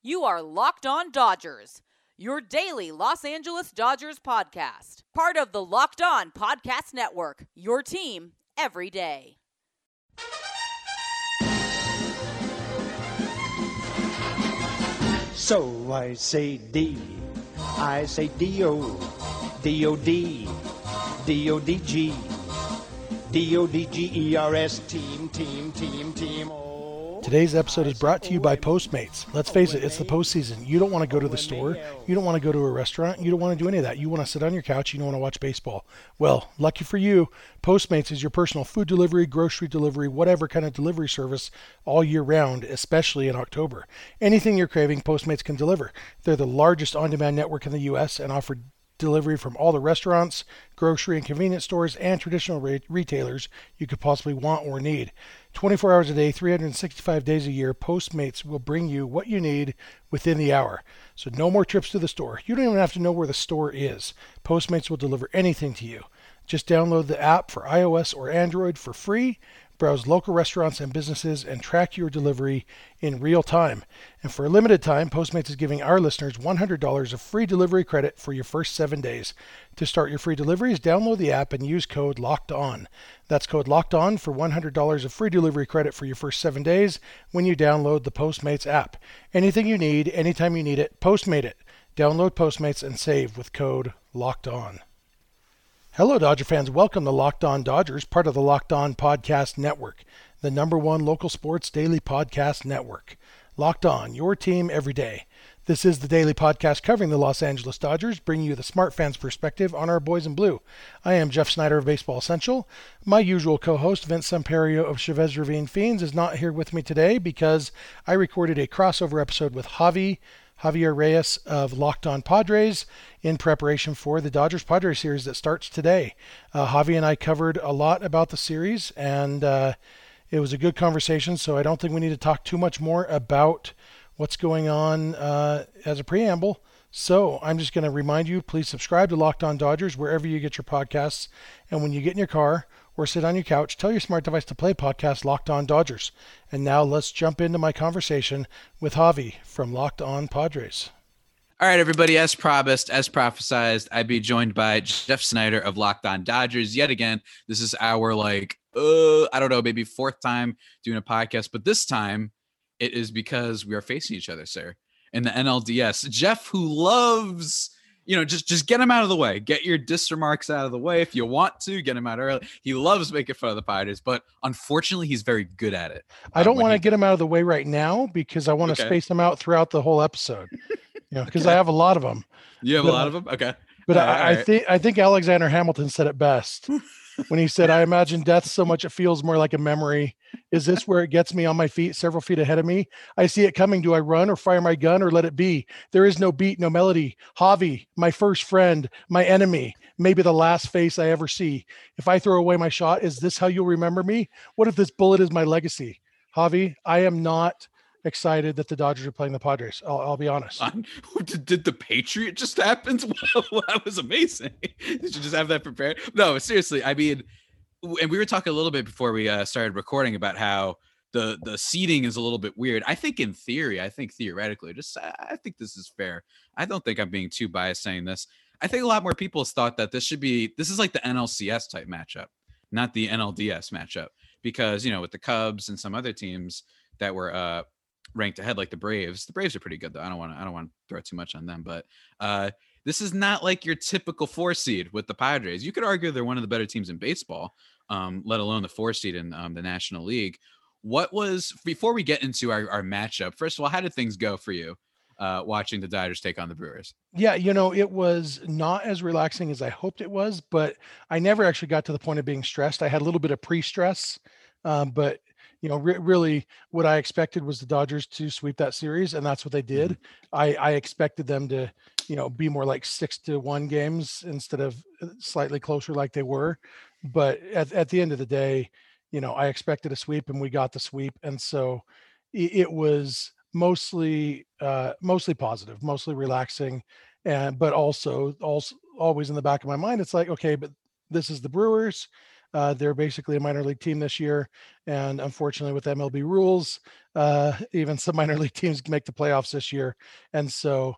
You are Locked On Dodgers, your daily Los Angeles Dodgers podcast. Part of the Locked On Podcast Network, your team every day. So I say D, I say D-O, D-O-D, D-O-D-G, D-O-D-G-E-R-S, team, oh. Today's episode is brought to you by Postmates. Let's face it, it's the postseason. You don't want to go to the store. You don't want to go to a restaurant. You don't want to do any of that. You want to sit on your couch. You don't want to watch baseball. Well, lucky for you, Postmates is your personal food delivery, grocery delivery, whatever kind of delivery service all year round, especially in October. Anything you're craving, Postmates can deliver. They're the largest on-demand network in the U.S. and offer delivery from all the restaurants, grocery and convenience stores, and traditional retailers you could possibly want or need. 24 hours a day, 365 days a year, Postmates will bring you what you need within the hour. So no more trips to the store. You don't even have to know where the store is. Postmates will deliver anything to you. Just download the app for iOS or Android for free. Browse local restaurants and businesses and track your delivery in real time. And for a limited time, Postmates is giving our listeners $100 of free delivery credit for your first 7 days. To start your free deliveries, download the app and use code LOCKEDON. That's code LOCKEDON for $100 of free delivery credit for your first 7 days when you download the Postmates app. Anything you need, anytime you need it, Postmate it. Download Postmates and save with code LOCKEDON. Hello, Dodger fans. Welcome to Locked On Dodgers, part of the Locked On Podcast Network, the #1 local sports daily podcast network. Locked On, your team every day. This is the daily podcast covering the Los Angeles Dodgers, bringing you the smart fans' perspective on our boys in blue. I am Jeff Snyder of Baseball Essential. My usual co-host, Vince Samperio of Chavez Ravine Fiends, is not here with me today because I recorded a crossover episode with Javier Reyes of Locked On Padres in preparation for the Dodgers-Padres series that starts today. Javi and I covered a lot about the series, and it was a good conversation, so I don't think we need to talk too much more about what's going on as a preamble. So I'm just going to remind you, please subscribe to Locked On Dodgers wherever you get your podcasts, and when you get in your car or sit on your couch, tell your smart device to play podcast Locked On Dodgers. And now let's jump into my conversation with Javi from Locked On Padres. All right, everybody, as promised, as prophesized, I'd be joined by Jeff Snyder of Locked On Dodgers. Yet again, this is our, maybe fourth time doing a podcast. But this time, it is because we are facing each other, sir, in the NLDS. Jeff, who loves... just get him out of the way. Get your diss remarks out of the way. If you want to, get him out early. He loves making fun of the Padres, but unfortunately, he's very good at it. I don't want to get him out of the way right now because I want to space him out throughout the whole episode. Because I have a lot of them. You have a lot of them? Okay. But I think Alexander Hamilton said it best when he said, "I imagine death so much it feels more like a memory. Is this where it gets me on my feet, several feet ahead of me? I see it coming. Do I run or fire my gun or let it be? There is no beat, no melody. Javi, my first friend, my enemy, maybe the last face I ever see. If I throw away my shot, is this how you'll remember me? What if this bullet is my legacy?" Javi, I am not excited that the Dodgers are playing the Padres. I'll be honest. Did the Patriot just happen? Well, that was amazing. Did you just have that prepared? No, seriously. I mean, and we were talking a little bit before we started recording about how the seating is a little bit weird. I think theoretically, I think this is fair. I don't think I'm being too biased saying this. I think a lot more people thought that this is like the NLCS type matchup, not the NLDS matchup, because, with the Cubs and some other teams that were ranked ahead, like the Braves. The Braves are pretty good, though. I don't want to throw too much on them, but this is not like your typical 4 seed with the Padres. You could argue they're one of the better teams in baseball, let alone the 4 seed in the National League. Before we get into our matchup, first of all, how did things go for you watching the Dodgers take on the Brewers? Yeah, it was not as relaxing as I hoped it was, but I never actually got to the point of being stressed. I had a little bit of pre-stress, but really what I expected was the Dodgers to sweep that series, and that's what they did. Mm-hmm. I expected them to, be more like 6-1 games instead of slightly closer like they were. But at the end of the day, I expected a sweep, and we got the sweep. And so it was mostly positive, mostly relaxing, but also always in the back of my mind, it's like, okay, but this is the Brewers. They're basically a minor league team this year. And unfortunately, with MLB rules, even some minor league teams make the playoffs this year. And so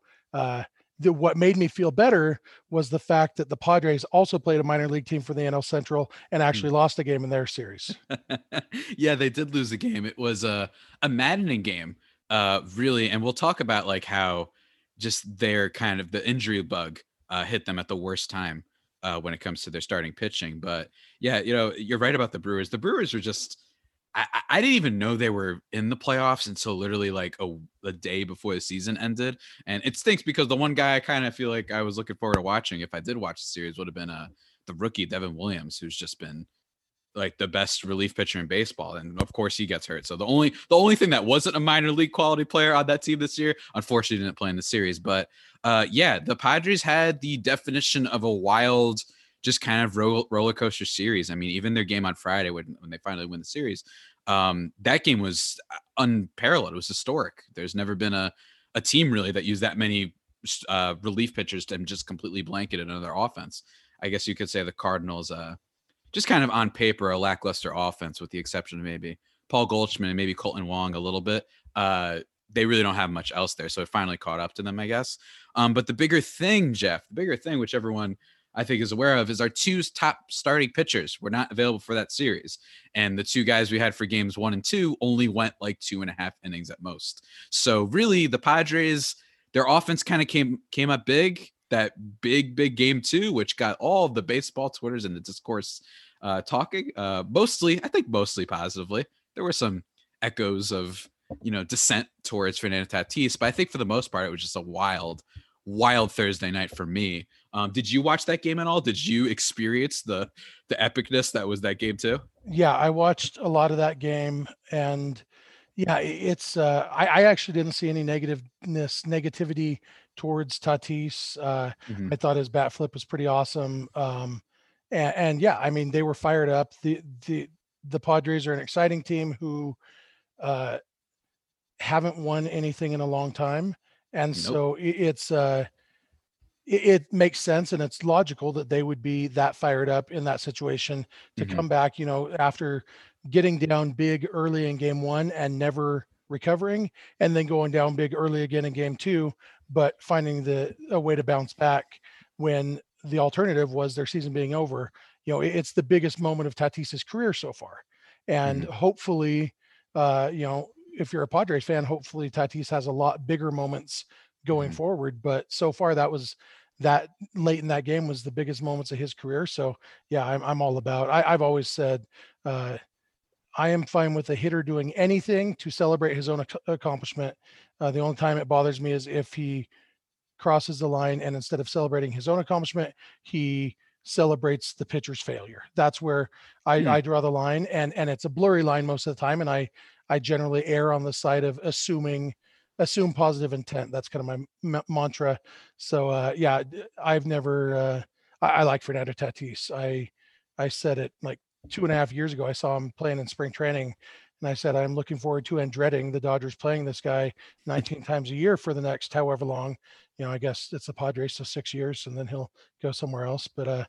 what made me feel better was the fact that the Padres also played a minor league team for the NL Central and actually lost a game in their series. Yeah, they did lose a game. It was a maddening game, really. And we'll talk about like how just their kind of the injury bug hit them at the worst time when it comes to their starting pitching. But yeah, you're right about the Brewers. The Brewers are just, I didn't even know they were in the playoffs until literally like a day before the season ended. And it stinks because the one guy I kind of feel like I was looking forward to watching, if I did watch the series, would have been the rookie Devin Williams, who's just been like the best relief pitcher in baseball. And of course he gets hurt. So the only thing that wasn't a minor league quality player on that team this year, unfortunately didn't play in the series. But yeah, the Padres had the definition of a wild, just kind of roller coaster series. I mean, even their game on Friday when they finally win the series, that game was unparalleled. It was historic. There's never been a team really that used that many relief pitchers and just completely blanketed another offense. I guess you could say the Cardinals, just kind of on paper, a lackluster offense with the exception of maybe Paul Goldschmidt and maybe Colton Wong a little bit. They really don't have much else there. So it finally caught up to them, I guess. But the bigger thing, Jeff, which everyone I think is aware of, is our two top starting pitchers were not available for that series. And the two guys we had for games 1 and 2 only went like 2.5 innings at most. So really the Padres, their offense kind of came up big. That big game 2, which got all of the baseball Twitters and the discourse talking, mostly positively. There were some echoes of, dissent towards Fernando Tatis, but I think for the most part, it was just a wild Thursday night for me. Did you watch that game at all? Did you experience the epicness that was that game too? Yeah, I watched a lot of that game, and yeah, it's I actually didn't see any negativity towards Tatis. I thought his bat flip was pretty awesome. And yeah, I mean, they were fired up. The Padres are an exciting team who haven't won anything in a long time. And so it makes sense, and it's logical that they would be that fired up in that situation to come back, after getting down big early in game 1 and never recovering, and then going down big early again in game 2, but finding a way to bounce back when the alternative was their season being over. It's the biggest moment of Tatis's career so far. And hopefully, if you're a Padres fan, hopefully Tatis has a lot bigger moments going forward. But so far, that late in that game was the biggest moments of his career. So yeah, I'm all about. I've always said I am fine with a hitter doing anything to celebrate his own accomplishment. The only time it bothers me is if he crosses the line and instead of celebrating his own accomplishment, he celebrates the pitcher's failure. That's where I draw the line, and it's a blurry line most of the time. And I generally err on the side of assume positive intent. That's kind of my mantra. So yeah, I've never, I like Fernando Tatis. I said it like 2.5 years ago. I saw him playing in spring training, and I said, I'm looking forward to and dreading the Dodgers playing this guy 19 times a year for the next however long. I guess it's the Padres, so 6 years, and then he'll go somewhere else. But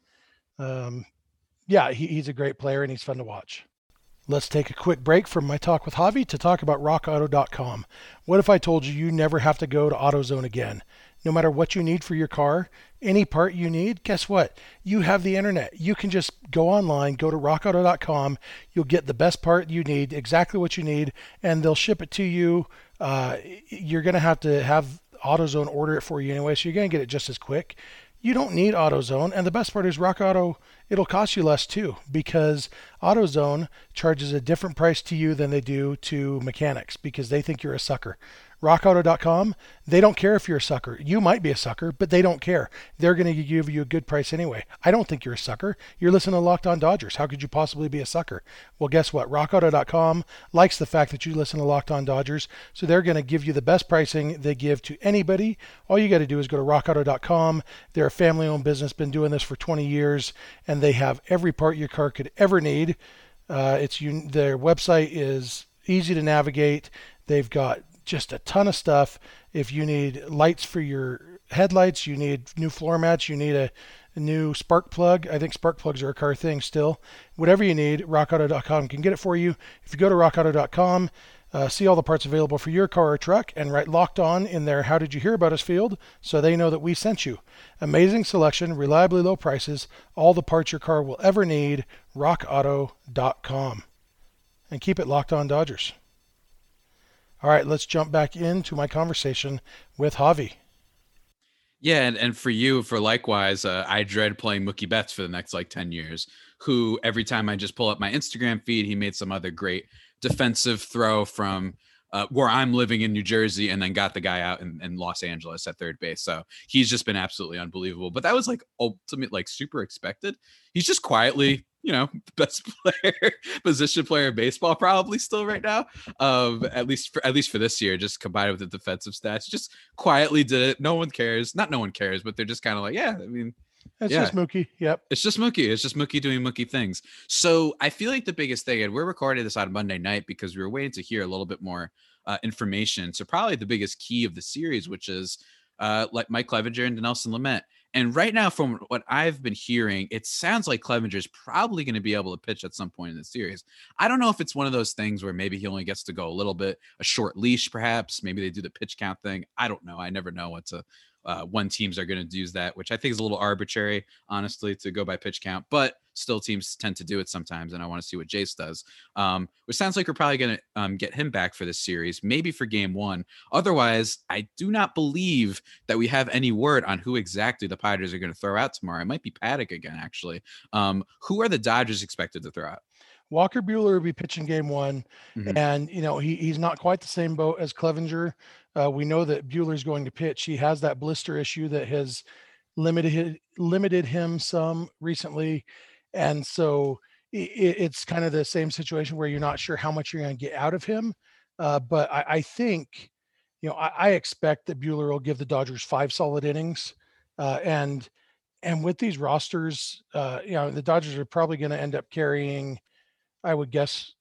yeah, he's a great player, and he's fun to watch. Let's take a quick break from my talk with Javi to talk about rockauto.com. What if I told you never have to go to AutoZone again? No matter what you need for your car, any part you need, guess what? You have the internet. You can just go online, go to rockauto.com. You'll get the best part you need, exactly what you need, and they'll ship it to you. You're going to have AutoZone order it for you anyway, so you're going to get it just as quick. You don't need AutoZone, and the best part is Rock Auto, it'll cost you less too, because AutoZone charges a different price to you than they do to mechanics, because they think you're a sucker. RockAuto.com, they don't care if you're a sucker. You might be a sucker, but they don't care. They're going to give you a good price anyway. I don't think you're a sucker. You're listening to Locked On Dodgers. How could you possibly be a sucker? Well, guess what? RockAuto.com likes the fact that you listen to Locked On Dodgers, so they're going to give you the best pricing they give to anybody. All you got to do is go to RockAuto.com. They're a family-owned business, been doing this for 20 years, and they have every part your car could ever need. Their website is easy to navigate. They've got just a ton of stuff. If you need lights for your headlights, you need new floor mats, you need a new spark plug. I think spark plugs are a car thing still. Whatever you need, rockauto.com can get it for you. If you go to rockauto.com, see all the parts available for your car or truck, and write Locked On in their How Did You Hear About Us field so they know that we sent you. Amazing selection, reliably low prices, all the parts your car will ever need, rockauto.com. And keep it locked on Dodgers. All right, let's jump back into my conversation with Javi. Yeah, and for you, for likewise, I dread playing Mookie Betts for the next 10 years, who every time I just pull up my Instagram feed, he made some other great defensive throw from where I'm living in New Jersey and then got the guy out in Los Angeles at third base. So he's just been absolutely unbelievable. But that was ultimate, super expected. He's just quietly, best player, position player in baseball probably still right now. At least for this year, just combined with the defensive stats, just quietly did it. No one cares. Not no one cares, but they're just kind of It's just Mookie. Yep. It's just Mookie. It's just Mookie doing Mookie things. So I feel like the biggest thing, and we're recording this on Monday night because we were waiting to hear a little bit more information. So probably the biggest key of the series, which is Mike Clevinger and Dinelson Lamet. And right now, from what I've been hearing, it sounds like Clevinger's probably going to be able to pitch at some point in the series. I don't know if it's one of those things where maybe he only gets to go a little bit, a short leash, perhaps. Maybe they do the pitch count thing. I don't know. I never know when teams are going to use that, which I think is a little arbitrary, honestly, to go by pitch count, but still teams tend to do it sometimes. And I want to see what Jace does. Which sounds like we're probably going to get him back for this series, maybe for game one. Otherwise, I do not believe that we have any word on who exactly the Padres are going to throw out tomorrow. It might be Paddock again, actually. Who are the Dodgers expected to throw out? Walker Buehler will be pitching game one. Mm-hmm. And, he's not quite the same boat as Clevinger. We know that Buehler's going to pitch. He has that blister issue that has limited him some recently. And so it's kind of the same situation where you're not sure how much you're going to get out of him. But I think, I expect that Buehler will give the Dodgers 5 solid innings. And with these rosters, the Dodgers are probably going to end up carrying, I would guess,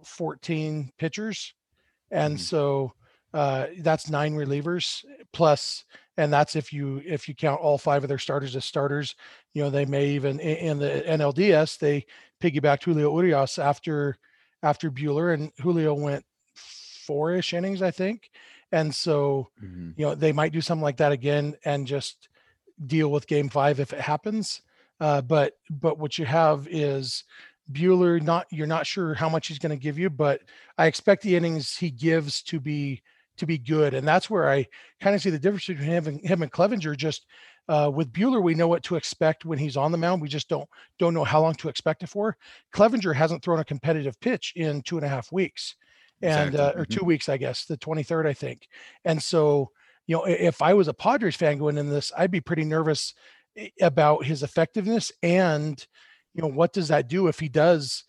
14 pitchers. And so that's 9 relievers plus, and that's if you count all 5 of their starters as starters. They may even, in the NLDS, they piggybacked Julio Urias after Buehler, and Julio went 4-ish innings, I think. And so, they might do something like that again and just deal with game 5 if it happens. But what you have is Buehler, you're not sure how much he's going to give you, but I expect the innings he gives to be good. And that's where I kind of see the difference between him and Clevinger. Just with Buehler, we know what to expect when he's on the mound. We just don't know how long to expect it for. Clevinger hasn't thrown a competitive pitch in 2.5 weeks and, or 2 weeks, I guess, the 23rd, I think. And so, if I was a Padres fan going in this, I'd be pretty nervous about his effectiveness. And, what does that do if he does,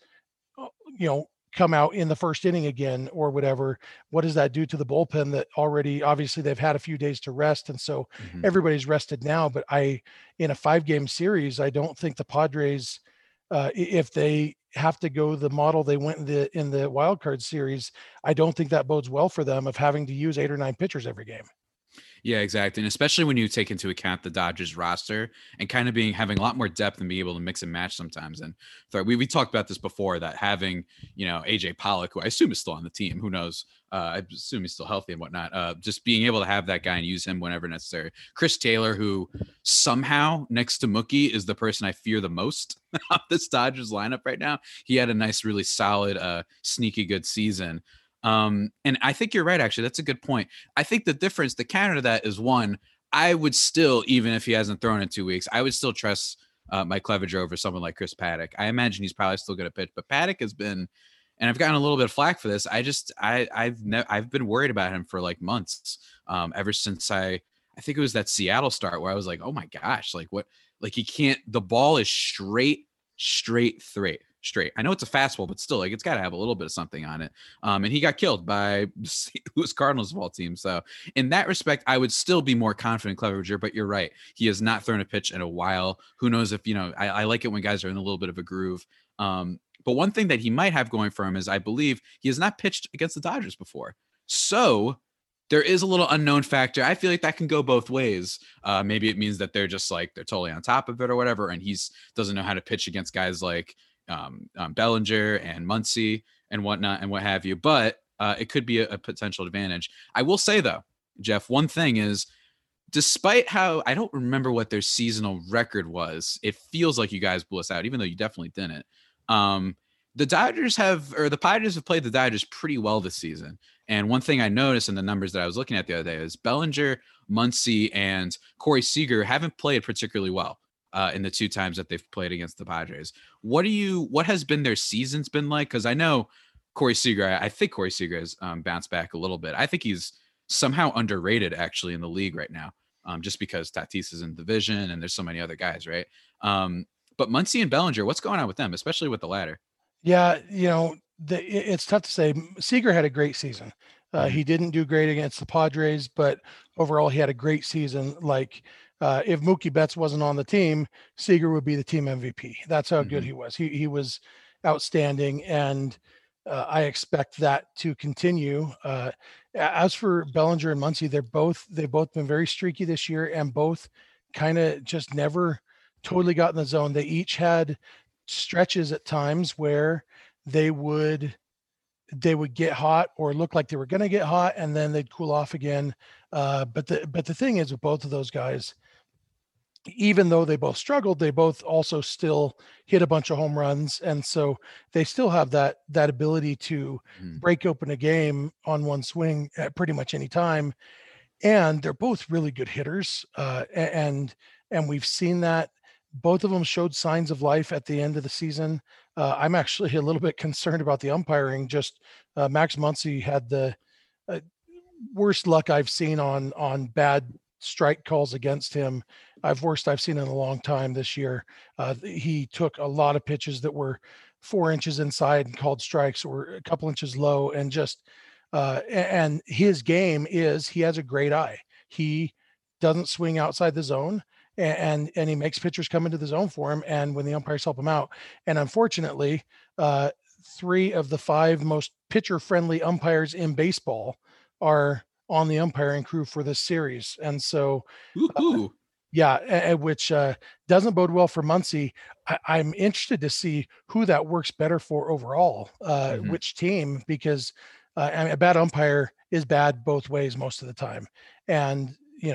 come out in the first inning again or whatever? What does that do to the bullpen that already, obviously they've had a few days to rest. And so everybody's rested now, but in a 5-game series, I don't think the Padres, if they have to go the model they went in the wild card series, I don't think that bodes well for them of having to use 8 or 9 pitchers every game. Yeah, exactly. And especially when you take into account the Dodgers roster and kind of having a lot more depth and being able to mix and match sometimes. And we talked about this before, that having, AJ Pollock, who I assume is still on the team, who knows? I assume he's still healthy and whatnot. Just being able to have that guy and use him whenever necessary. Chris Taylor, who somehow next to Mookie is the person I fear the most of this Dodgers lineup right now. He had a nice, really solid, sneaky good season. And I think you're right, actually. That's a good point. I think the difference, the counter to that is, one, I would still, even if he hasn't thrown in 2 weeks, I would still trust Mike Clevinger over someone like Chris Paddock. I imagine he's probably still going to pitch, but Paddock has been, and I've gotten a little bit of flack for this. I've been worried about him for months, ever since I think it was that Seattle start where I was like, oh my gosh, he can't, the ball is straight straight. I know it's a fastball, but still, it's got to have a little bit of something on it. And he got killed by St. Louis Cardinals of all teams. So in that respect, I would still be more confident in Clevinger, but you're right. He has not thrown a pitch in a while. Who knows if, I like it when guys are in a little bit of a groove. But one thing that he might have going for him is I believe he has not pitched against the Dodgers before. So there is a little unknown factor. I feel like that can go both ways. Maybe it means that they're just like they're totally on top of it or whatever, and he's doesn't know how to pitch against guys like Bellinger and Muncy and whatnot and what have you. But it could be a potential advantage. I will say though, Jeff, one thing is, despite how I don't remember what their seasonal record was, it feels like you guys blew us out, even though you definitely didn't. The Padres have played the Dodgers pretty well this season. And one thing I noticed in the numbers that I was looking at the other day is Bellinger, Muncy, and Corey Seager haven't played particularly well in the 2 times that they've played against the Padres. What has been their seasons been like? Because I know Corey Seager, I think Corey Seager has bounced back a little bit. I think he's somehow underrated actually in the league right now, just because Tatis is in the division and there's so many other guys, right? But Muncy and Bellinger, what's going on with them, especially with the latter? Yeah, it's tough to say. Seager had a great season. He didn't do great against the Padres, but overall he had a great season. Like if Mookie Betts wasn't on the team, Seager would be the team MVP. That's how good he was. He was outstanding, and I expect that to continue. As for Bellinger and Muncy, they've both been very streaky this year, and both kind of just never totally got in the zone. They each had stretches at times where they would get hot or look like they were going to get hot, and then they'd cool off again. But the thing is with both of those guys, even though they both struggled, they both also still hit a bunch of home runs. And so they still have that ability to break open a game on one swing at pretty much any time. And they're both really good hitters. And we've seen that. Both of them showed signs of life at the end of the season. I'm actually a little bit concerned about the umpiring. Just Max Muncy had the worst luck I've seen on bad strike calls against him. Worst I've seen in a long time this year. He took a lot of pitches that were 4 inches inside and called strikes, or a couple inches low, and just and his game is he has a great eye. He doesn't swing outside the zone. And he makes pitchers come into the zone for him, and when the umpires help him out. And unfortunately, 3 of the 5 most pitcher-friendly umpires in baseball are on the umpiring crew for this series. And so, which doesn't bode well for Muncy. I'm interested to see who that works better for overall, which team, because a bad umpire is bad both ways most of the time. And,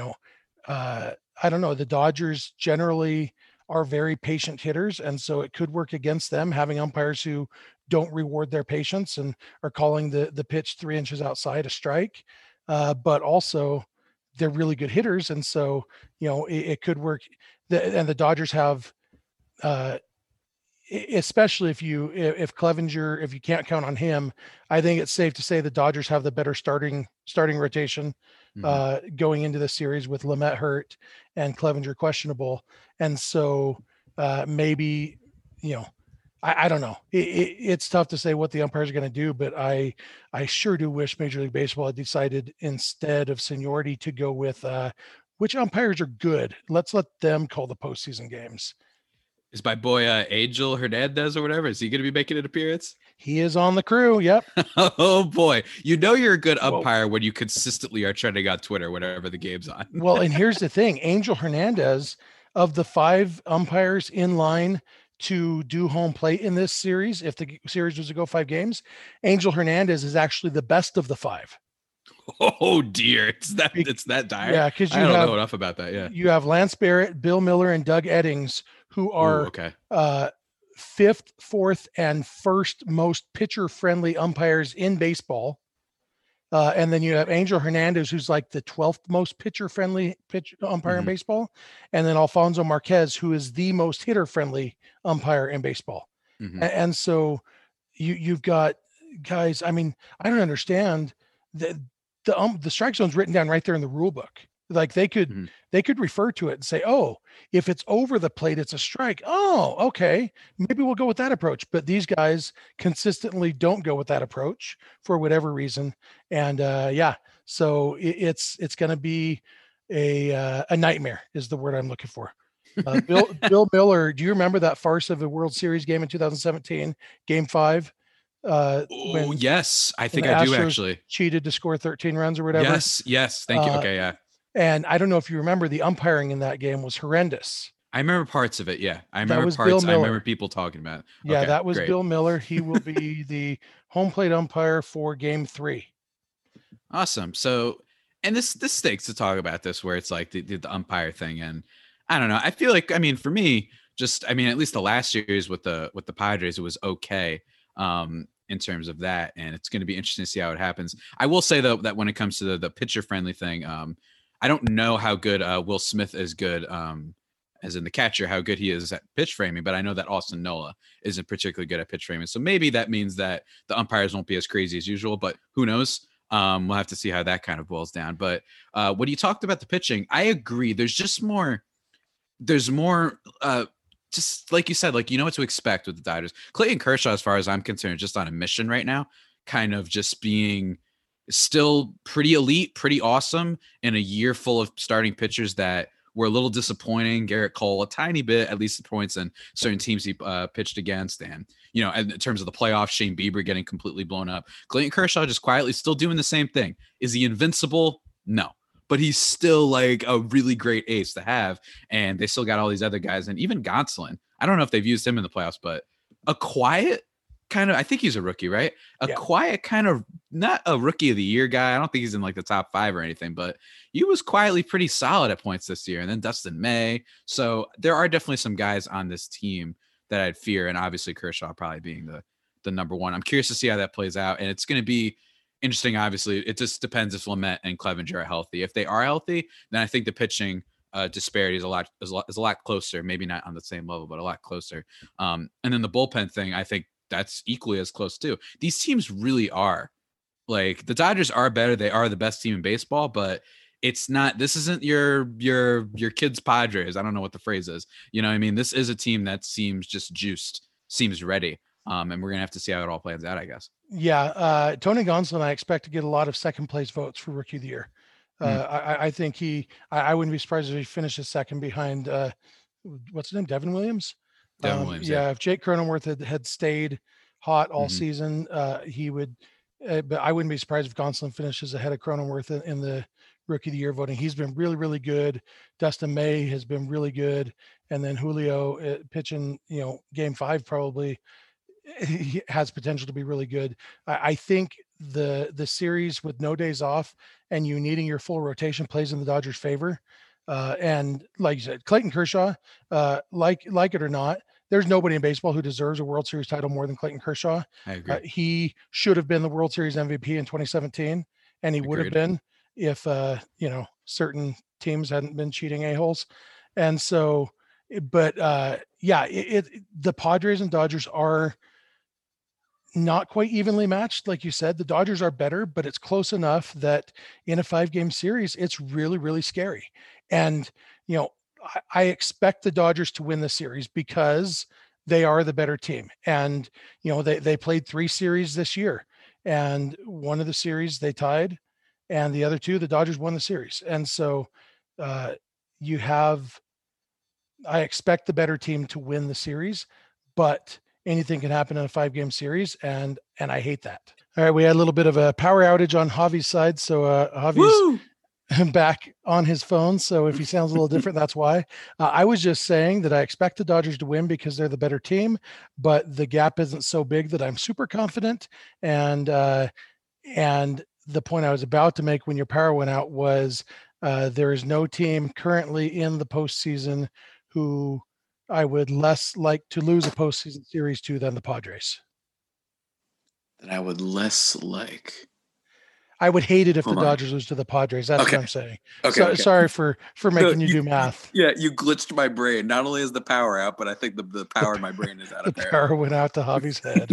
I don't know. The Dodgers generally are very patient hitters, and so it could work against them having umpires who don't reward their patience and are calling the pitch 3 inches outside a strike. But also, they're really good hitters, and so it could work. And the Dodgers have, especially if Clevenger, if you can't count on him, I think it's safe to say the Dodgers have the better starting rotation. Going into the series with Lamet hurt and Clevenger questionable. And so maybe, I don't know. It's tough to say what the umpires are going to do, but I sure do wish Major League Baseball had decided instead of seniority to go with which umpires are good. Let's let them call the postseason games. Is my boy Angel Hernandez or whatever? Is he going to be making an appearance? He is on the crew. Yep. Oh boy. You're a good umpire when you consistently are trending on Twitter whenever the game's on. Well, and here's the thing. Angel Hernandez, of the 5 umpires in line to do home plate in this series, if the series was to go 5 games, Angel Hernandez is actually the best of the 5. Oh dear. It's that dire. Yeah. Cause I don't know enough about that. Yeah. You have Lance Barrett, Bill Miller, and Doug Eddings, who are 5th, 4th, and 1st most pitcher-friendly umpires in baseball. And then you have Angel Hernandez, who's like the 12th most pitcher-friendly umpire in baseball. And then Alfonso Marquez, who is the most hitter-friendly umpire in baseball. And so you've got guys, I mean, I don't understand that the strike zone's written down right there in the rule book. Like they could refer to it and say, oh, if it's over the plate, it's a strike. Oh, okay. Maybe we'll go with that approach. But these guys consistently don't go with that approach for whatever reason. And so it's going to be a nightmare is the word I'm looking for. Bill Miller, do you remember that farce of a World Series game in 2017, Game 5? When yes, I when think the I do Astros actually. cheated to score 13 runs or whatever. Yes, thank you. Okay, yeah. And I don't know if you remember, the umpiring in that game was horrendous. I remember parts of it. Yeah, I That remember was Bill parts. I remember Miller. people talking about it. Yeah, Okay, that was great. Bill Miller. He will be the home plate umpire for Game 3. Awesome. So, and this stinks to talk about this, where it's like the umpire thing, and I don't know. I feel like, I mean, for me, at least the last series with the Padres, it was okay in terms of that, and it's going to be interesting to see how it happens. I will say though that when it comes to the pitcher friendly thing, I don't know how good Will Smith is good. As in the catcher, how good he is at pitch framing, but I know that Austin Nola isn't particularly good at pitch framing. So maybe that means that the umpires won't be as crazy as usual, but who knows? We'll have to see how that kind of boils down. But when you talked about the pitching, I agree. There's more, just like you said, like, you know what to expect with the Dodgers. Clayton Kershaw, as far as I'm concerned, just on a mission right now, kind of just being still pretty elite, pretty awesome in a year full of starting pitchers that were a little disappointing. Garrett Cole, a tiny bit, at least the points in certain teams he pitched against. And, you know, in terms of the playoffs, Shane Bieber getting completely blown up. Clayton Kershaw just quietly still doing the same thing. Is he invincible? No. But he's still like a really great ace to have. And they still got all these other guys. And even Gonsolin, I don't know if they've used him in the playoffs, but a quiet kind of, I think he's a rookie, right? Quiet kind of, not a rookie of the year guy. I don't think he's in like the top 5 or anything, but he was quietly pretty solid at points this year. And then Dustin May. So there are definitely some guys on this team that I'd fear. And obviously Kershaw probably being the number one. I'm curious to see how that plays out. And it's going to be interesting. Obviously, it just depends if Lamet and Clevenger are healthy. If they are healthy, then I think the pitching disparity is a lot closer. Maybe not on the same level, but a lot closer. And then the bullpen thing, I think that's equally as close too. These teams really are, like, the Dodgers are better. They are the best team in baseball, but it's not, this isn't your kids Padres. I don't know what the phrase is. You know what I mean? This is a team that seems just juiced, seems ready. And we're going to have to see how it all plays out, I guess. Yeah. Tony Gonsolin, I expect to get a lot of second place votes for Rookie of the Year. I think I wouldn't be surprised if he finishes second behind, what's his name? Devin Williams. If Jake Cronenworth had stayed hot all season, he would, but I wouldn't be surprised if Gonsolin finishes ahead of Cronenworth in the Rookie of the Year voting. He's been really, really good. Dustin May has been really good. And then Julio pitching, game 5, probably he has potential to be really good. I think the series with no days off and you needing your full rotation plays in the Dodgers' favor. And like you said, Clayton Kershaw, like it or not, there's nobody in baseball who deserves a World Series title more than Clayton Kershaw. I agree. He should have been the World Series MVP in 2017, and he would have been if certain teams hadn't been cheating a-holes. And so, but the Padres and Dodgers are not quite evenly matched. Like you said, the Dodgers are better, but it's close enough that in a 5-game series, it's really, really scary. And, I expect the Dodgers to win the series because they are the better team. And, they played 3 series this year, and one of the series they tied, and the other 2, the Dodgers won the series. And so I expect the better team to win the series, but anything can happen in a 5-game series. And I hate that. All right. We had a little bit of a power outage on Javi's side. So Javi's back on his phone. So if he sounds a little different, that's why. I was just saying that I expect the Dodgers to win because they're the better team, but the gap isn't so big that I'm super confident. And the point I was about to make when your power went out was there is no team currently in the postseason who I would less like to lose a postseason series to than the Padres. That I would less like. I would hate it if the Dodgers lose to the Padres. That's what I'm saying. Okay. Sorry for making you do math. Yeah, you glitched my brain. Not only is the power out, but I think the power in my brain is out of the power went out to Javi's head.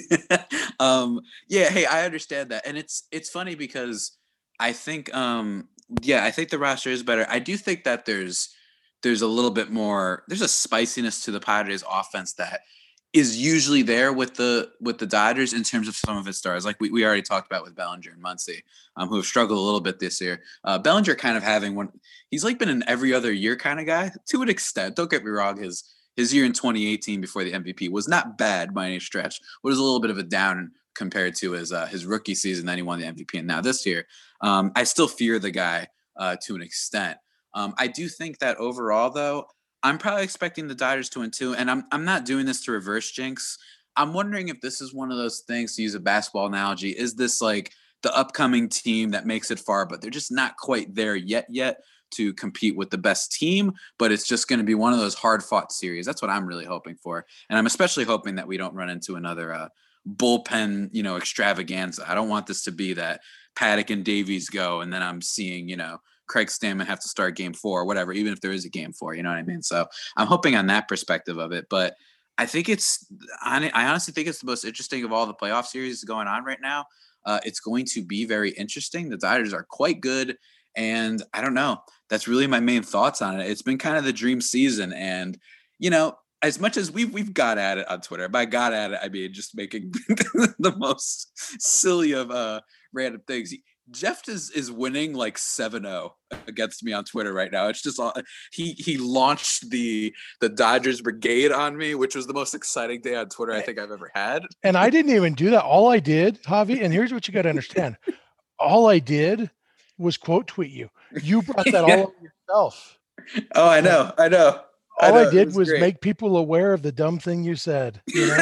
Hey, I understand that. And it's funny because I think I think the roster is better. I do think that there's a little bit more, there's a spiciness to the Padres offense that is usually there with the Dodgers in terms of some of its stars. Like we already talked about with Bellinger and Muncy, who have struggled a little bit this year. Bellinger kind of having he's like been an every other year kind of guy to an extent. Don't get me wrong. his year in 2018 before the MVP was not bad by any stretch. But it was a little bit of a down compared to his rookie season. Then he won the MVP, and now this year, I still fear the guy to an extent. I do think that overall, though, I'm probably expecting the Dodgers to win too, and I'm not doing this to reverse jinx. I'm wondering if this is one of those things, to use a basketball analogy. Is this like the upcoming team that makes it far, but they're just not quite there yet to compete with the best team, but it's just going to be one of those hard-fought series? That's what I'm really hoping for, and I'm especially hoping that we don't run into another bullpen, extravaganza. I don't want this to be that Paddock and Davies go, and then I'm seeing, Craig Stammen have to start game 4 or whatever, even if there is a game 4, you know what I mean? So I'm hoping on that perspective of it, but I honestly think it's the most interesting of all the playoff series going on right now. It's going to be very interesting. The Dodgers are quite good, and I don't know. That's really my main thoughts on it. It's been kind of the dream season, and as much as we've got at it on Twitter, by got at it, I mean just making the most silly of random things. Jeff is winning like 7-0 against me on Twitter right now. It's just he launched the Dodgers brigade on me, which was the most exciting day on Twitter I think I've ever had. And I didn't even do that. All I did, Javi, and here's what you got to understand. All I did was quote tweet you. You brought that all on yourself. Oh, I know. All I did was make people aware of the dumb thing you said,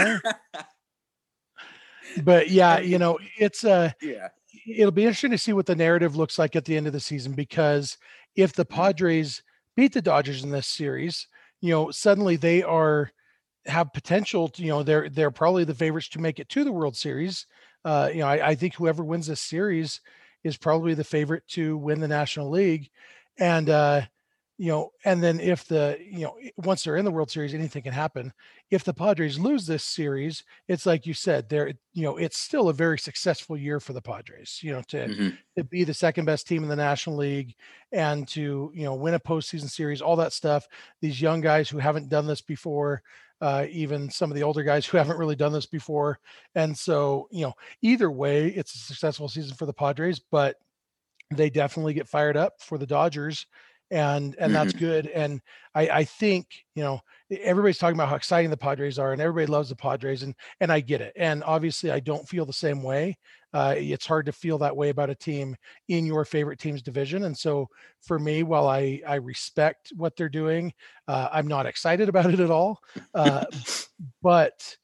But yeah, it's it'll be interesting to see what the narrative looks like at the end of the season, because if the Padres beat the Dodgers in this series, suddenly they have potential to, they're probably the favorites to make it to the World Series. I think whoever wins this series is probably the favorite to win the National League. And, and then if once they're in the World Series, anything can happen. If the Padres lose this series, it's like you said, it's still a very successful year for the Padres, to be the second best team in the National League and to, win a postseason series, all that stuff. These young guys who haven't done this before, even some of the older guys who haven't really done this before. And so, either way, it's a successful season for the Padres, but they definitely get fired up for the Dodgers. And that's good. And I think, everybody's talking about how exciting the Padres are and everybody loves the Padres, and I get it. And obviously I don't feel the same way. It's hard to feel that way about a team in your favorite team's division. And so for me, while I respect what they're doing, I'm not excited about it at all. But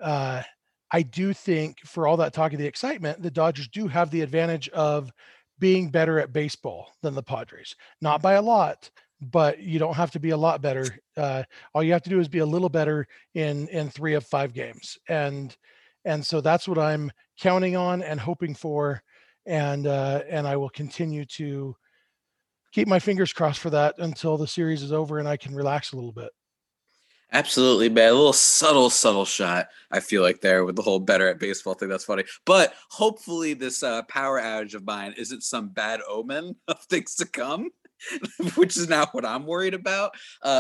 I do think, for all that talk of the excitement, the Dodgers do have the advantage of being better at baseball than the Padres. Not by a lot, but you don't have to be a lot better. All you have to do is be a little better in 3 of 5 games. And so that's what I'm counting on and hoping for. And I will continue to keep my fingers crossed for that until the series is over and I can relax a little bit. Absolutely, man. A little subtle shot, I feel like, there with the whole better at baseball thing. That's funny. But hopefully this power outage of mine isn't some bad omen of things to come, which is not what I'm worried about.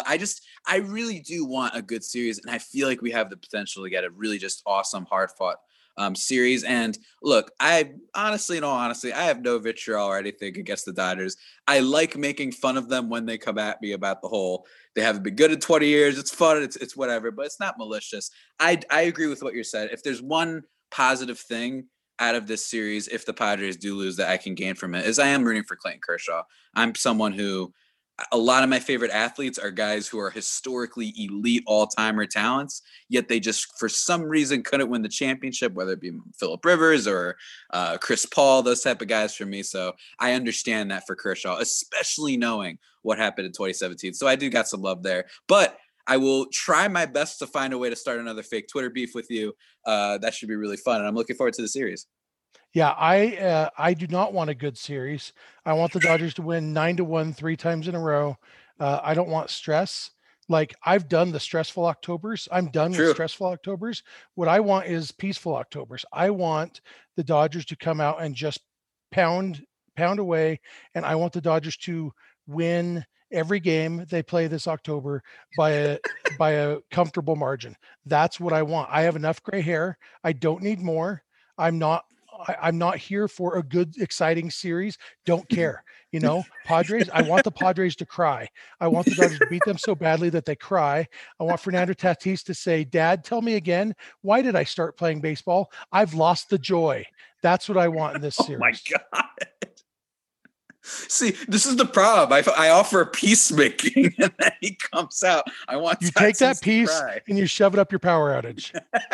I really do want a good series, and I feel like we have the potential to get a really just awesome, hard-fought series. And look, I honestly, I have no vitriol or anything against the Dodgers. I like making fun of them when they come at me about the whole, they haven't been good in 20 years. It's fun. It's whatever, but it's not malicious. I agree with what you said. If there's one positive thing out of this series, if the Padres do lose, that I can gain from it, is I am rooting for Clayton Kershaw. I'm someone who, a lot of my favorite athletes are guys who are historically elite all-timer talents, yet they just, for some reason, couldn't win the championship, whether it be Phillip Rivers or Chris Paul, those type of guys for me. So I understand that for Kershaw, especially knowing what happened in 2017. So I do got some love there. But I will try my best to find a way to start another fake Twitter beef with you. That should be really fun, and I'm looking forward to the series. Yeah, I do not want a good series. I want the Dodgers to win 9-1 3 times in a row. I don't want stress. Like, I've done the stressful Octobers. I'm done with stressful Octobers. What I want is peaceful Octobers. I want the Dodgers to come out and just pound away, and I want the Dodgers to win every game they play this October by a comfortable margin. That's what I want. I have enough gray hair. I don't need more. I'm not I'm not here for a good, exciting series. Don't care. Padres, I want the Padres to cry. I want the Dodgers to beat them so badly that they cry. I want Fernando Tatis to say, Dad, tell me again, why did I start playing baseball? I've lost the joy. That's what I want in this series. Oh my God. See, this is the problem. I offer peacemaking and then he comes out. I want you take that piece and you shove it up your power outage.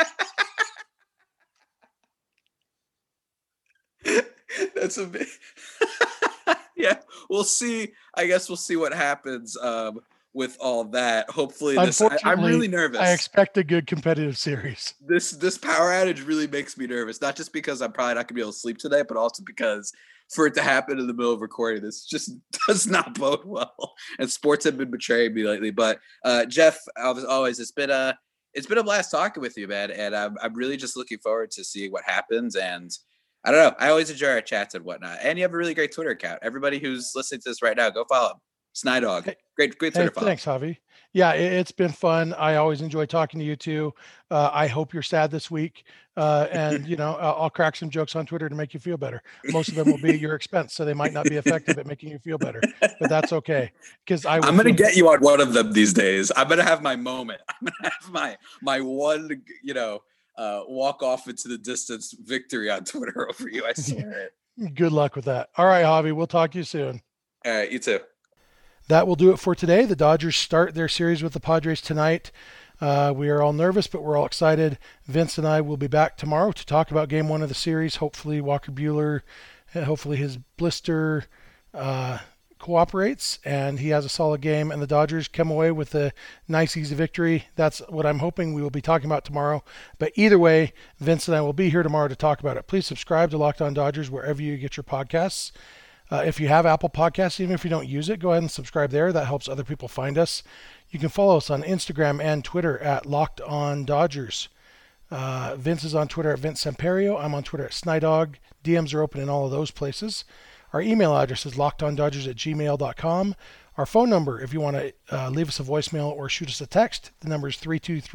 That's a bit. Yeah, we'll see. I guess we'll see what happens with all that. Hopefully, I'm really nervous. I expect a good competitive series. This power outage really makes me nervous. Not just because I'm probably not gonna be able to sleep tonight, but also because for it to happen in the middle of recording, this just does not bode well. And sports have been betraying me lately. But Jeff, as always, it's been a blast talking with you, man. And I'm really just looking forward to seeing what happens. And I don't know. I always enjoy our chats and whatnot. And you have a really great Twitter account. Everybody who's listening to this right now, go follow him. Snydog. Great Twitter follow. Thanks, Javi. Yeah, it's been fun. I always enjoy talking to you too. I hope you're sad this week. And I'll crack some jokes on Twitter to make you feel better. Most of them will be at your expense, so they might not be effective at making you feel better, but that's okay. Because I'm going to get you on one of them these days. I'm going to have my moment. I'm going to have my one, walk off into the distance victory on Twitter over you. I swear it. Good luck with that. All right, Javi, we'll talk to you soon. All right, you too. That will do it for today. The Dodgers start their series with the Padres tonight. We are all nervous, but we're all excited. Vince and I will be back tomorrow to talk about game 1 of the series. Hopefully Walker Buehler, hopefully his blister cooperates and he has a solid game and the Dodgers come away with a nice, easy victory. That's what I'm hoping we will be talking about tomorrow. But either way, Vince and I will be here tomorrow to talk about it. Please subscribe to Locked On Dodgers wherever you get your podcasts. If you have Apple Podcasts, even if you don't use it, go ahead and subscribe there. That helps other people find us. You can follow us on Instagram and Twitter at Locked On Dodgers. Vince is on Twitter at Vince Samperio. I'm on Twitter at Snydog. DMs are open in all of those places. Our email address is lockedondodgers@gmail.com. Our phone number, if you want to leave us a voicemail or shoot us a text, the number is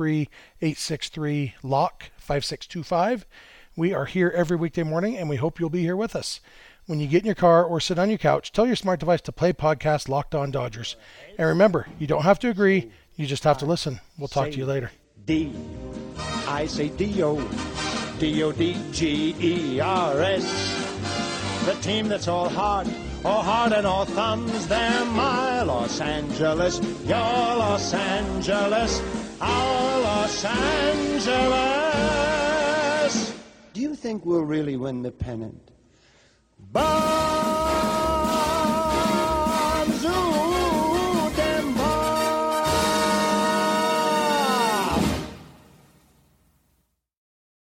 323-863-LOCK-5625. We are here every weekday morning, and we hope you'll be here with us. When you get in your car or sit on your couch, tell your smart device to play podcast Locked On Dodgers. And remember, you don't have to agree. You just have to listen. We'll talk to you later. D. I say D-O. D-O-D-G-E-R-S. The team that's all heart and all thumbs. They're my Los Angeles, your Los Angeles, our Los Angeles. Do you think we'll really win the pennant? Bye.